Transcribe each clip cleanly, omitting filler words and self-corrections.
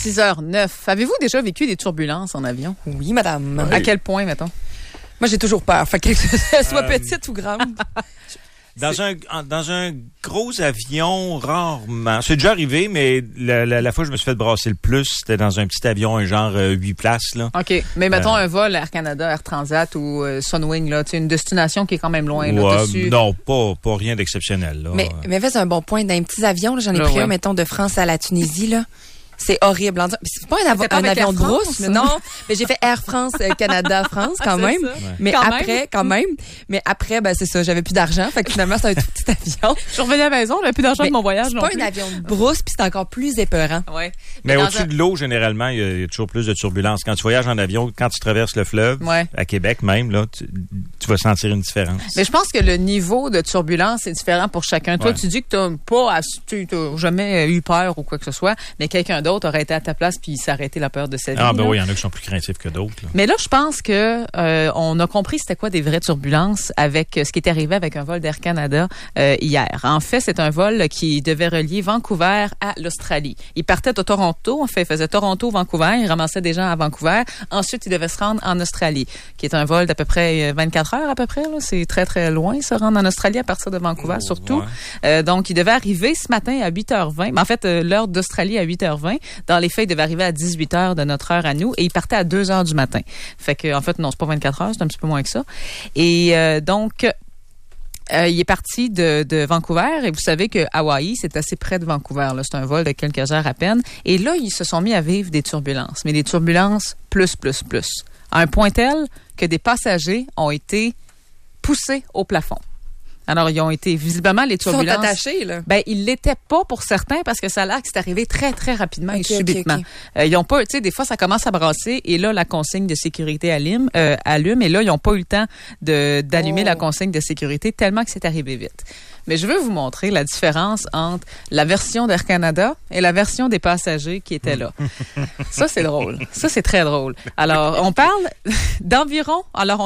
6h09. Avez-vous déjà vécu des turbulences en avion? Oui, madame. À quel point, mettons? Moi, j'ai toujours peur. Fait que qu'elle soit petite ou grande. Dans un gros avion, rarement. C'est déjà arrivé, mais la fois que je me suis fait brasser le plus, c'était dans un petit avion, un genre 8 places, là. OK. Mais mettons un vol Air Canada, Air Transat ou Sunwing, là. Tu sais, une destination qui est quand même loin, là, dessus. Non, pas rien d'exceptionnel, là. Mais fais un bon point. Dans les petits avions, là, j'en ai pris un, mettons, de France à la Tunisie, là. C'est horrible. C'est pas un avion de brousse, mais non. Mais j'ai fait Air France, Canada, France, quand même. Mais Mais après, ben, c'est ça. J'avais plus d'argent. Fait que finalement, c'est un tout petit avion. Je suis revenue à la maison, j'avais plus d'argent de mon voyage. C'est pas un avion de brousse, puis c'est encore plus épeurant. Ouais. Mais au-dessus de l'eau, généralement, il y a toujours plus de turbulences. Quand tu voyages en avion, quand tu traverses le fleuve, à Québec même, là, tu vas sentir une différence. Mais je pense que le niveau de turbulence est différent pour chacun. Toi, tu dis que t'as jamais eu peur ou quoi que ce soit, mais quelqu'un d'autre aurait été à ta place puis il s'est arrêté la peur de sa vie. Ah, ben oui, il y en a qui sont plus craintifs que d'autres. Là. Mais là, je pense que on a compris c'était quoi des vraies turbulences avec ce qui est arrivé avec un vol d'Air Canada hier. En fait, c'est un vol qui devait relier Vancouver à l'Australie. Il partait de Toronto, en fait, il faisait Toronto-Vancouver, il ramassait des gens à Vancouver. Ensuite, il devait se rendre en Australie, qui est un vol d'à peu près 24 heures à peu près. Là. C'est très, très loin, se rendre en Australie à partir de Vancouver, surtout. Ouais. Donc, il devait arriver ce matin à 8h20. Mais en fait, l'heure d'Australie à 8h20. Dans les faits, il devait arriver à 18h de notre heure à nous et il partait à 2h du matin. Fait que, en fait, non, c'est pas 24 heures, c'est un petit peu moins que ça. Et donc, il est parti de Vancouver et vous savez que Hawaï, c'est assez près de Vancouver. Là. C'est un vol de quelques heures à peine. Et là, ils se sont mis à vivre des turbulences, mais des turbulences plus. À un point tel que des passagers ont été poussés au plafond. Alors, ils ont été visiblement les turbulences. Ils sont attachés, là. Ben, ils l'étaient pas pour certains parce que ça a l'air que c'est arrivé très, très rapidement et subitement. Ils ont pas, tu sais, des fois, ça commence à brasser et là, la consigne de sécurité allume et là, ils ont pas eu le temps d'allumer la consigne de sécurité tellement que c'est arrivé vite. Mais je veux vous montrer la différence entre la version d'Air Canada et la version des passagers qui étaient là. Ça, c'est drôle. Ça, c'est très drôle. Alors, on parle d'environ... Alors,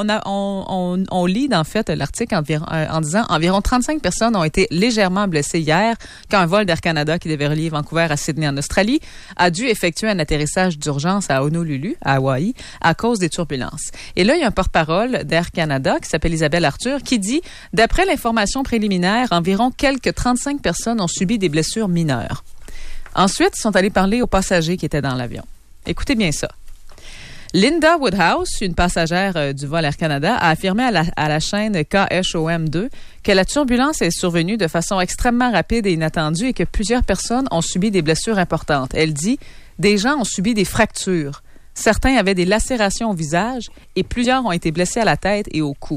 on lit, en fait, l'article en disant environ 35 personnes ont été légèrement blessées hier quand un vol d'Air Canada qui devait relier Vancouver à Sydney en Australie a dû effectuer un atterrissage d'urgence à Honolulu, à Hawaï, à cause des turbulences. Et là, il y a un porte-parole d'Air Canada qui s'appelle Isabelle Arthur qui dit « D'après l'information préliminaire, environ quelques 35 personnes ont subi des blessures mineures. » Ensuite, ils sont allés parler aux passagers qui étaient dans l'avion. Écoutez bien ça. Linda Woodhouse, une passagère du vol Air Canada, a affirmé à la chaîne KSOM2 que la turbulence est survenue de façon extrêmement rapide et inattendue et que plusieurs personnes ont subi des blessures importantes. Elle dit « Des gens ont subi des fractures. Certains avaient des lacérations au visage et plusieurs ont été blessés à la tête et au cou. »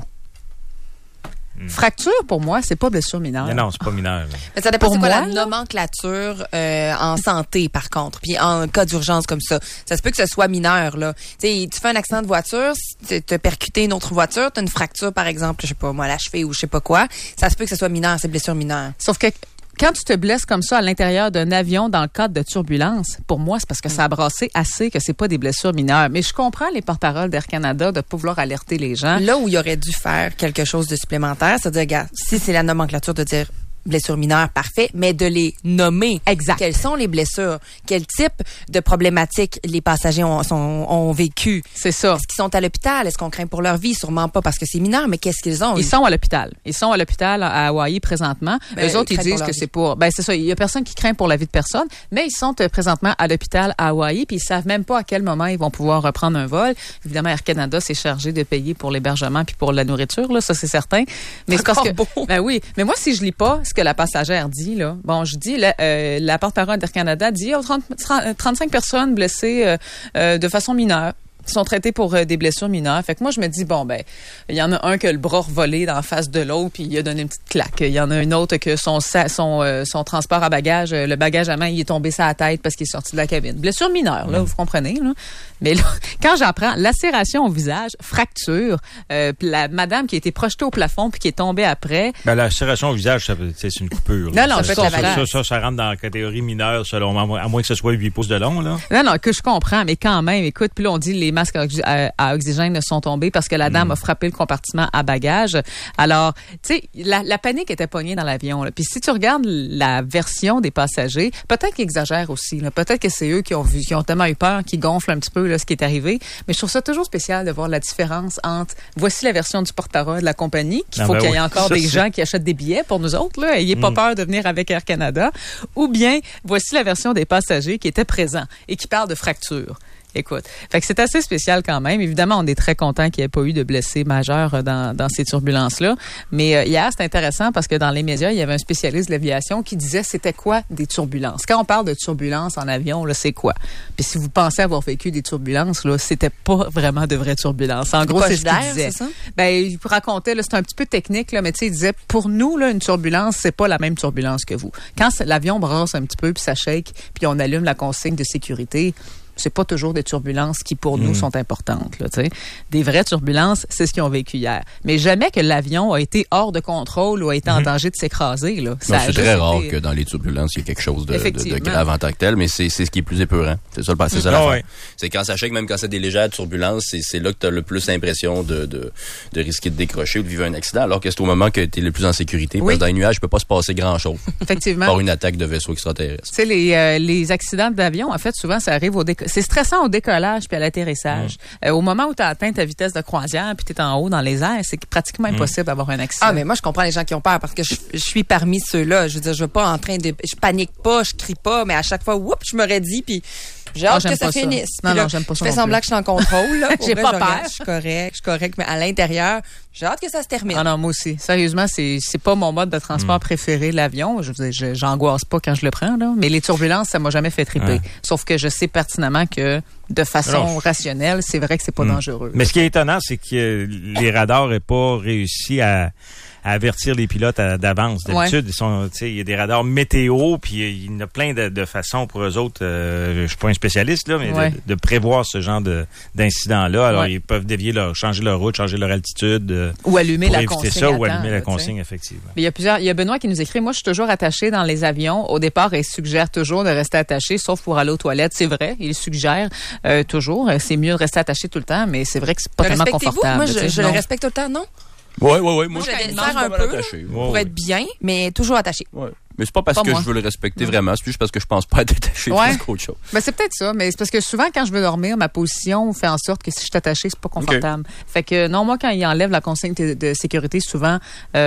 Fracture, pour moi, c'est pas blessure mineure. Non, c'est pas mineur. Mais ça dépend de la nomenclature en santé, par contre. Puis en cas d'urgence comme ça, ça se peut que ce soit mineur, là. Tu sais, tu fais un accident de voiture, tu as percuté une autre voiture, tu as une fracture, par exemple, je sais pas, moi, la cheville ou je sais pas quoi, ça se peut que ce soit mineur, c'est blessure mineure. Sauf que quand tu te blesses comme ça à l'intérieur d'un avion dans le cadre de turbulence, pour moi, c'est parce que ça a brassé assez que c'est pas des blessures mineures. Mais je comprends les porte-paroles d'Air Canada de pas vouloir alerter les gens. Là où il aurait dû faire quelque chose de supplémentaire, c'est-à-dire, regarde, si c'est la nomenclature de dire blessures mineures, parfait, mais de les nommer. Exact. Quelles sont les blessures? Quel type de problématiques les passagers ont vécu? C'est ça. Est-ce qu'ils sont à l'hôpital? Est-ce qu'on craint pour leur vie? Sûrement pas parce que c'est mineur, mais qu'est-ce qu'ils ont? Ils sont à l'hôpital. Ils sont à l'hôpital à Hawaï présentement. Eux autres, ils disent que c'est pour... Ben, c'est ça. Il y a personne qui craint pour la vie de personne, mais ils sont présentement à l'hôpital à Hawaï, puis ils savent même pas à quel moment ils vont pouvoir reprendre un vol. Évidemment, Air Canada s'est chargé de payer pour l'hébergement puis pour la nourriture, là. Ça, c'est certain. Mais c'est parce que... Ben oui. Mais moi, si je lis pas que la passagère dit, là. Bon, je dis, la porte-parole d'Air Canada dit 35 personnes blessées de façon mineure. Ils sont traités pour des blessures mineures. Fait que moi, je me dis, bon, ben, il y en a un qui a le bras revolé dans la face de l'autre, puis il a donné une petite claque. Il y en a une autre que son transport à bagages, le bagage à main, il est tombé sur la tête parce qu'il est sorti de la cabine. Blessure mineure, là, vous comprenez, là. Mais là, quand j'apprends lacération au visage, fracture, la madame qui a été projetée au plafond puis qui est tombée après. Ben, la lacération au visage, c'est une coupure. Là. Non, ça rentre dans la catégorie mineure, selon moi, à moins que ce soit 8 pouces de long, là. Non, que je comprends, mais quand même, écoute, puis là, on dit les masques à oxygène sont tombés parce que la dame a frappé le compartiment à bagages. Alors, tu sais, la panique était pognée dans l'avion. Là. Puis si tu regardes la version des passagers, peut-être qu'ils exagèrent aussi. Là. Peut-être que c'est eux qui ont tellement eu peur, qui gonflent un petit peu là, ce qui est arrivé. Mais je trouve ça toujours spécial de voir la différence entre voici la version du porte-parole de la compagnie, qu'il faut qu'il y ait encore des gens qui achètent des billets pour nous autres. Là. Ayez pas peur de venir avec Air Canada. Ou bien voici la version des passagers qui étaient présents et qui parlent de fractures. Écoute, fait que c'est assez spécial quand même. Évidemment, on est très content qu'il n'y ait pas eu de blessés majeurs dans ces turbulences-là. Mais hier, c'est intéressant parce que dans les médias, il y avait un spécialiste de l'aviation qui disait c'était quoi des turbulences. Quand on parle de turbulences en avion, là, c'est quoi? Puis si vous pensez avoir vécu des turbulences, là, c'était pas vraiment de vraies turbulences. En gros, c'est ce qu'il disait. C'est ça? Ben, il racontait, là, c'est un petit peu technique, là, mais tu sais, il disait pour nous, là, une turbulence, c'est pas la même turbulence que vous. Quand l'avion brasse un petit peu puis ça shake, puis on allume la consigne de sécurité, c'est pas toujours des turbulences qui, pour nous, sont importantes. Là, t'sais. Des vraies turbulences, c'est ce qu'ils ont vécu hier. Mais jamais que l'avion a été hors de contrôle ou a été en danger de s'écraser. Là. Ça c'est très rare que dans les turbulences, il y ait quelque chose de grave en tant que tel, mais c'est ce qui est plus épeurant. C'est ça l'affaire. Ouais. C'est quand ça shake, même quand c'est des légères turbulences, c'est là que tu as le plus l'impression de risquer de décrocher ou de vivre un accident, alors que c'est au moment que tu es le plus en sécurité. Parce que dans les nuages, il peut pas se passer grand-chose. Effectivement. Par une attaque de vaisseau extraterrestre. Tu sais, les accidents d'avion, en fait, souvent, ça arrive c'est stressant au décollage puis à l'atterrissage. Au moment où tu as atteint ta vitesse de croisière puis tu es en haut dans les airs, c'est pratiquement impossible d'avoir un accident. Ah, mais moi, je comprends les gens qui ont peur parce que je suis parmi ceux-là. Je veux dire, je panique pas, je crie pas, mais à chaque fois, je me redis puis j'ai hâte que ça finisse. Non, j'aime pas ça. Je fais semblant que je suis en contrôle. Là. J'ai pas peur. Je suis correct, mais à l'intérieur, j'ai hâte que ça se termine. Ah non, moi aussi. Sérieusement, c'est pas mon mode de transport préféré, l'avion. J'angoisse pas quand je le prends, là. Mais les turbulences, ça m'a jamais fait triper. Sauf que je sais pertinemment que de façon rationnelle, c'est vrai que c'est pas dangereux. Mais ce qui est étonnant, c'est que les radars n'aient pas réussi à avertir les pilotes d'avance. D'habitude, il y a des radars météo, puis il y en a plein de façons pour eux autres. Je suis pas un spécialiste, là, mais de prévoir ce genre d'incident-là. Alors, ils peuvent changer leur route, changer leur altitude. Ou allumer la consigne. Ou allumer la consigne, effectivement. Mais il y a Benoît qui nous écrit, moi, je suis toujours attaché dans les avions. Au départ, il suggère toujours de rester attaché, sauf pour aller aux toilettes. C'est vrai, il suggère toujours. C'est mieux de rester attaché tout le temps, mais c'est vrai que c'est pas tellement confortable. Moi, je le respecte tout le temps, non? Oui. Moi, je vais faire un peu pour être bien, mais toujours attaché. Ouais. Mais c'est pas parce que je veux le respecter vraiment, c'est juste parce que je pense pas être attaché plus qu'autre chose. Ben, c'est peut-être ça, mais c'est parce que souvent, quand je veux dormir, ma position fait en sorte que si je suis attachée, c'est pas confortable. Okay. Fait que non, moi, quand il enlève la consigne de sécurité, souvent,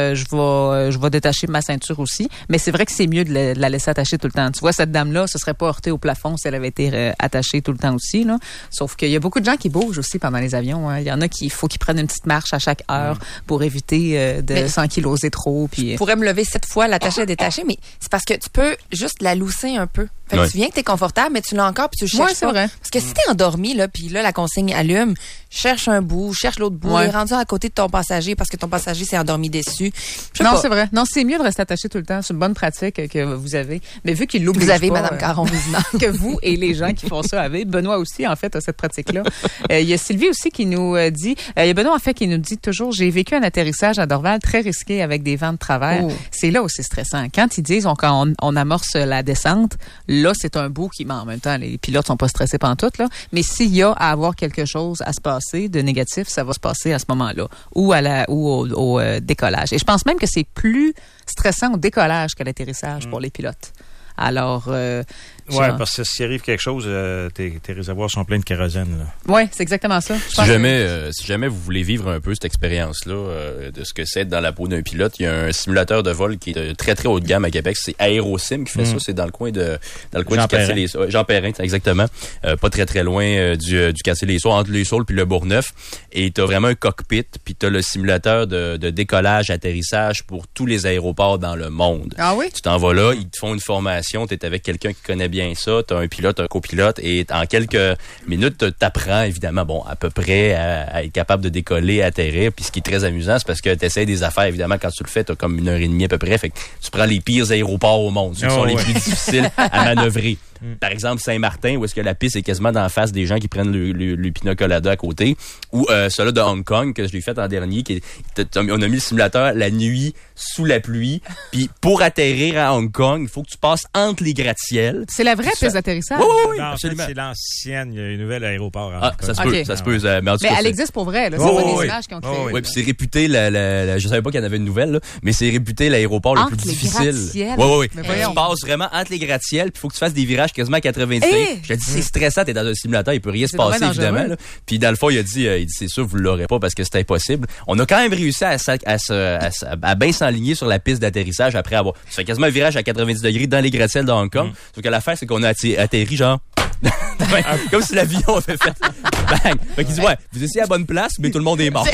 je vais détacher ma ceinture aussi. Mais c'est vrai que c'est mieux de la laisser attachée tout le temps. Tu vois, cette dame-là, ce serait pas heurtée au plafond si elle avait été attachée tout le temps aussi, là. Sauf qu'il y a beaucoup de gens qui bougent aussi pendant les avions. Hein. Il y en a qui faut qu'ils prennent une petite marche à chaque heure pour éviter de s'enkyloser trop. Puis je pourrais me lever 7 fois, l'attacher, détacher, mais c'est parce que tu peux juste la lousser un peu. Fait que tu viens que t'es confortable, mais tu l'as encore puis tu le cherches pas. Vrai. Parce que si t'es endormi, là, puis là, la consigne allume, cherche un bout, cherche l'autre bout, est rendu à côté de ton passager parce que ton passager s'est endormi dessus. Non, c'est vrai. Non, c'est mieux de rester attaché tout le temps. C'est une bonne pratique que vous avez. Mais vu qu'il l'oublie pas. Vous avez, Madame Caron, que vous et les gens qui font ça avez. Benoît aussi, en fait, a cette pratique-là. Il y a Sylvie aussi qui nous dit, il y a Benoît, en fait, qui nous dit toujours, j'ai vécu un atterrissage à Dorval très risqué avec des vents de travers. Oh. C'est là où c'est stressant. Quand ils disent, quand on amorce la descente, là, c'est un bout qui, en même temps, les pilotes sont pas stressés pantoute, là. Mais s'il y a à avoir quelque chose à se passer de négatif, ça va se passer à ce moment-là. Ou au décollage. Et je pense même que c'est plus stressant au décollage qu'à l'atterrissage pour les pilotes. Alors, parce que s'il arrive quelque chose, tes réservoirs sont pleins de kérosène. Oui, c'est exactement ça. Si jamais vous voulez vivre un peu cette expérience-là de ce que c'est dans la peau d'un pilote, il y a un simulateur de vol qui est de très, très haut de gamme à Québec. C'est Aérosim qui fait ça. C'est dans le coin du Quartier-les-Saules. Jean Perrin, exactement. Pas très, très loin du Quartier-les-Saules, entre les Saules puis le Bourgneuf. Et t'as vraiment un cockpit, puis t'as le simulateur de décollage, atterrissage pour tous les aéroports dans le monde. Ah oui? Tu t'en vas là, ils te font une formation, t'es avec quelqu'un qui connaît bien ça, t'as un pilote, un copilote, et en quelques minutes, t'apprends évidemment, à peu près à être capable de décoller, atterrir. Puis ce qui est très amusant, c'est parce que t'essayes des affaires, évidemment, quand tu le fais, t'as comme 1h30 à peu près. Fait que tu prends les pires aéroports au monde, ceux qui sont les plus difficiles à manœuvrer. par exemple Saint-Martin, où est-ce que la piste est quasiment dans la face des gens qui prennent le pina colada à côté, ou celui de Hong Kong que je l'ai fait en dernier, on a mis le simulateur la nuit sous la pluie, puis pour atterrir à Hong Kong, il faut que tu passes entre les gratte-ciels. C'est la vraie piste d'atterrissage? Oui, absolument. C'est l'ancienne, il y a un nouvel aéroport à Hong Kong. Ça se peut. Mais elle existe pour vrai, là. C'est pas des images qui ont créé. Oui, puis c'est réputé, je savais pas qu'il y en avait une nouvelle, là, mais c'est réputé l'aéroport le plus difficile. Oui. Tu passes vraiment entre les gratte-ciels, puis il faut que tu fasses des virages quasiment à 90 degrés. Je te dis, c'est stressant, t'es dans un simulateur, il peut rien se passer, évidemment. Là. Puis dans le fond, il dit, c'est sûr, vous l'aurez pas parce que c'est impossible. On a quand même réussi à bien s'enligner sur la piste d'atterrissage après avoir. Tu fais quasiment un virage à 90 degrés dans les gratte-ciels de Hong Kong. Sauf que l'affaire, c'est qu'on a atterri genre. Comme si l'avion avait fait bang. Fait qu'il dit vous étiez à la bonne place, mais tout le monde est mort.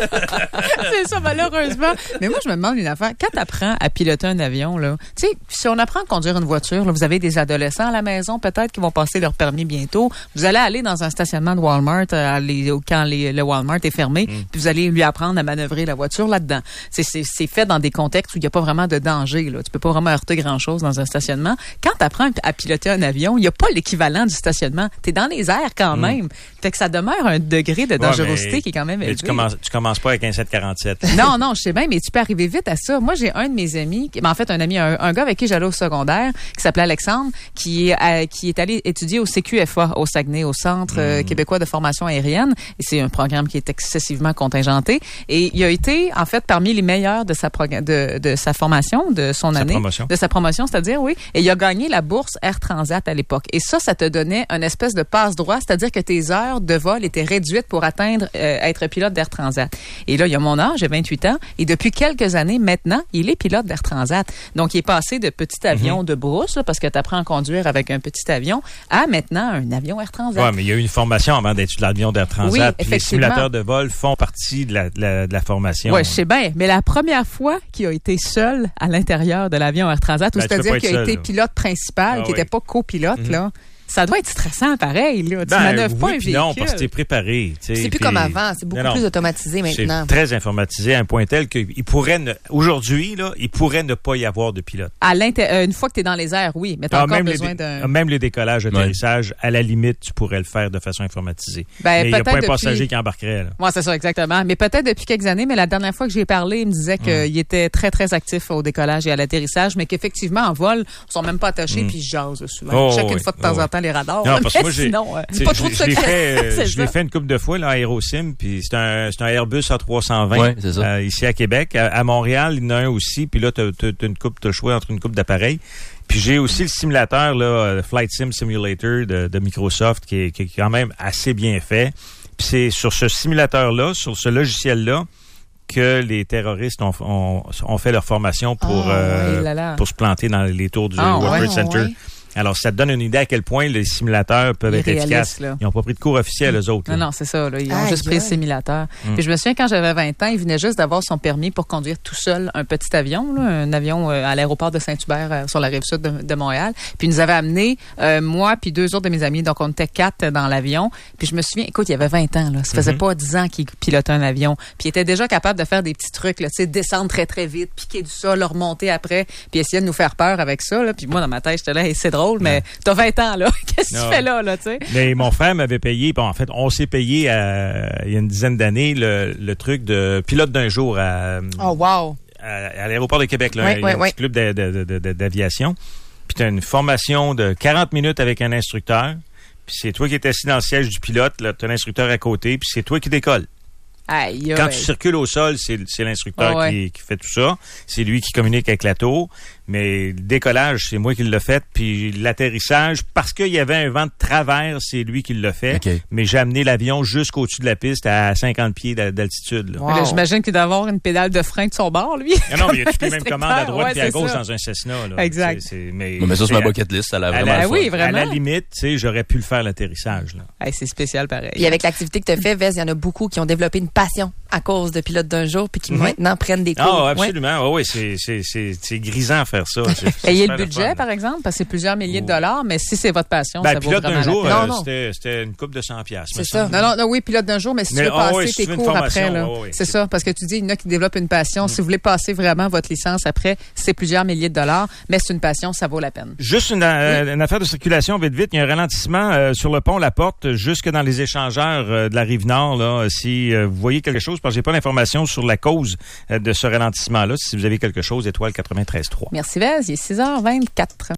C'est ça, malheureusement. Mais moi, je me demande une affaire. Quand tu apprends à piloter un avion, là, tu sais, si on apprend à conduire une voiture, là, vous avez des adolescents à la maison, peut-être, qui vont passer leur permis bientôt. Vous allez aller dans un stationnement de Walmart quand le Walmart est fermé, puis vous allez lui apprendre à manœuvrer la voiture là-dedans. C'est fait dans des contextes où il n'y a pas vraiment de danger. Là. Tu peux pas vraiment heurter grand-chose dans un stationnement. Quand tu apprends à piloter un avion, il n'y a pas l'équivalent du stationnement. Tu es dans les airs quand même. Fait que ça demeure un degré de dangerosité qui est quand même élevé. Tu commences pas avec un 747. Non, je sais bien, mais tu peux arriver vite à ça. Moi, j'ai un de mes amis, en fait, un gars avec qui j'allais au secondaire, qui s'appelait Alexandre, qui est allé étudier au CQFA, au Saguenay, au Centre québécois de formation aérienne. Et c'est un programme qui est excessivement contingenté. Et il a été, en fait, parmi les meilleurs de sa formation, de son année. De sa promotion, c'est-à-dire, oui. Et il a gagné la bourse Air Transat à l'époque. Et ça te donnait une espèce de passe-droit, c'est-à-dire que tes heures de vol étaient réduites pour être pilote d'Air Transat. Et là, il y a mon âge, j'ai 28 ans, et depuis quelques années maintenant, il est pilote d'Air Transat. Donc, il est passé de petit avion de brousse, là, parce que tu apprends à conduire avec un petit avion, à maintenant un avion Air Transat. Oui, mais il y a eu une formation avant d'être sur l'avion d'Air Transat. Oui, les simulateurs de vol font partie de la formation. Oui, je sais bien, mais la première fois qu'il a été seul à l'intérieur de l'avion Air Transat, c'est-à-dire qu'il a été pilote principal, qui n'était pas copilote, là. Ça doit être stressant, pareil. Là. Tu manœuvres pas un véhicule. Non, parce que t'es préparé. C'est plus comme avant. C'est beaucoup plus automatisé maintenant. C'est très informatisé à un point tel qu'il pourrait aujourd'hui, là, il pourrait ne pas y avoir de pilote. Une fois que tu es dans les airs, oui, mais tu as encore besoin d'un... Même les décollages, atterrissages, à la limite, tu pourrais le faire de façon informatisée. Mais il n'y a pas un passager qui embarquerait. Oui, c'est ça, exactement. Mais peut-être depuis quelques années, mais la dernière fois que j'ai parlé, il me disait qu'il était très, très actif au décollage et à l'atterrissage, mais qu'effectivement, en vol, ils sont même pas attachés puis ils jasent souvent. Chaque fois de temps en temps, les radars. Non, parce que moi, pas trop de secrets. Je l'ai fait une couple de fois, là, à Aérosim, puis c'est un Airbus A320 ici à Québec. À Montréal, il y en a un aussi, puis là, t'as le choix entre une couple d'appareils. Puis j'ai aussi le simulateur, là, Flight Sim Simulator de Microsoft, qui est quand même assez bien fait. Puis c'est sur ce simulateur-là, sur ce logiciel-là, que les terroristes ont fait leur formation pour se planter dans les tours du World Trade Center. Alors, ça te donne une idée à quel point les simulateurs peuvent être efficaces. Là. Ils n'ont pas pris de cours officiels, eux autres. Non, c'est ça. Là. Ils ont juste pris le simulateur. Puis je me souviens, quand j'avais 20 ans, il venait juste d'avoir son permis pour conduire tout seul un petit avion, là, un avion à l'aéroport de Saint-Hubert sur la rive sud de Montréal. Puis il nous avait amené, moi puis 2 autres de mes amis. Donc, on était 4 dans l'avion. Puis je me souviens, écoute, il y avait 20 ans. Là. Ça faisait pas 10 ans qu'il pilotait un avion. Puis il était déjà capable de faire des petits trucs, là, tu sais, descendre très, très vite, piquer du sol, remonter après, puis essayer de nous faire peur avec ça. Là. Puis moi, dans ma tête, j'étais là, c'est drôle, mais t'as 20 ans, là. Qu'est-ce que tu fais là, tu sais? Mais mon frère m'avait payé, en fait, on s'est payé il y a une dizaine d'années le truc de pilote d'un jour à l'aéroport de Québec, là, un petit club d'aviation. Puis t'as une formation de 40 minutes avec un instructeur. Puis c'est toi qui es assis dans le siège du pilote, là, t'as l'instructeur à côté, puis c'est toi qui décolles. Quand tu circules au sol, c'est l'instructeur qui fait tout ça. C'est lui qui communique avec la tour. Mais le décollage, c'est moi qui l'ai fait. Puis l'atterrissage, parce qu'il y avait un vent de travers, c'est lui qui l'a fait. Okay. Mais j'ai amené l'avion jusqu'au-dessus de la piste à 50 pieds d'altitude. Là. Wow. Là, j'imagine qu'il doit avoir une pédale de frein de son bord, lui. Non, mais il y a toutes les mêmes commandes à droite et à gauche dans un Cessna. Là. Exact. Mais ça, c'est ma bucket list. Ça l'a vraiment oui, vraiment. À la limite, tu sais, j'aurais pu le faire, l'atterrissage. Là. C'est spécial pareil. Et avec l'activité que tu as fait, Vez, il y en a beaucoup qui ont développé une passion à cause de pilotes d'un jour puis qui maintenant prennent des cours. Ah, absolument. Oui, c'est grisant faire ça. Ayez le budget, par exemple, parce que c'est plusieurs milliers de dollars, mais si c'est votre passion, ça vaut vraiment d'un jour, la peine. C'était une coupe de 100$. C'est ça. Non, oui, pilote d'un jour, mais si tu veux passer tes cours après, là, c'est ça, parce que tu dis, il y en a qui développent une passion. Si vous voulez passer vraiment votre licence après, c'est plusieurs milliers de dollars, mais c'est une passion, ça vaut la peine. Juste une affaire de circulation, vite. Il y a un ralentissement sur le pont La Porte, jusque dans les échangeurs de la Rive-Nord. Là, si vous voyez quelque chose, parce que j'ai pas l'information sur la cause de ce ralentissement-là. Si vous avez quelque chose, étoile 93.3. Merci, Vaz. Il est 6h24.